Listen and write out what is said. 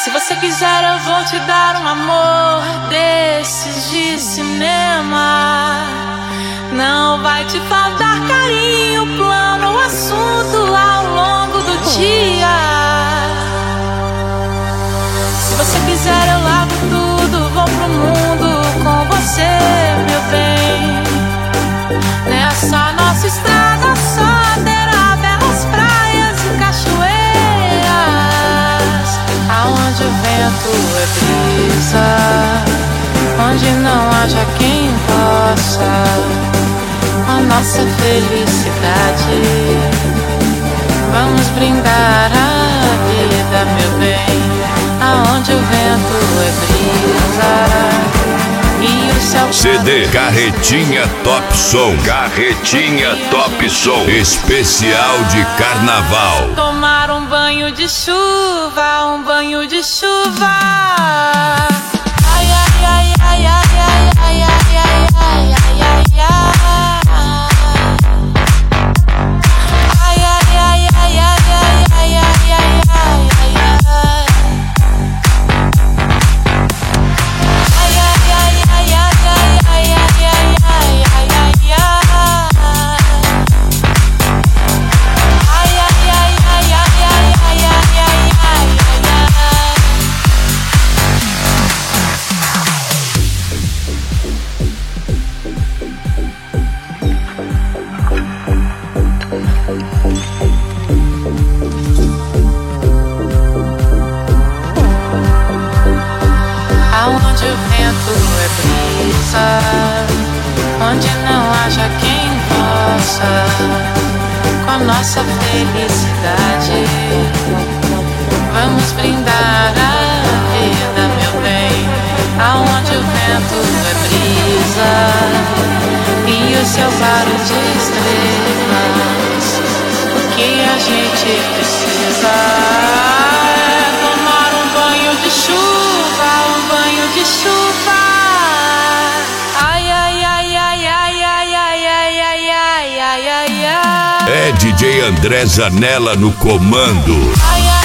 Se você quiser eu vou te dar um amor desses de cinema. Não vai te faltar carinho, plano, assunto ao longo do dia. Se você quiser eu largo tudo, vou pro mundo com você, meu bem. Nessa nossa estrada só terá belas praias e cachoeiras, aonde o vento é brisa, onde não haja quem possa com a nossa felicidade. Vamos brindar a vida, meu bem, aonde o vento é brisa e o céu. CD Carretinha Top Som. Carretinha Top Som. Especial de carnaval. Tomar um banho de chuva, um banho de chuva. Ai, ai, ai, ai, ai, ai, ai, ai, ai, ai, ai, ai, ai. Aonde o vento é brisa, onde não haja quem possa com a nossa felicidade. Vamos brindar a vida, meu bem, aonde o vento é brisa e o céu claro de estrelas. O que a gente precisa é tomar um banho de chuva, um banho de chuva. Ai, ai, ai, ai, ai, ai, ai, ai, ai, ai, ai, ai, ai. É DJ André Zanella no comando. Ai, ai.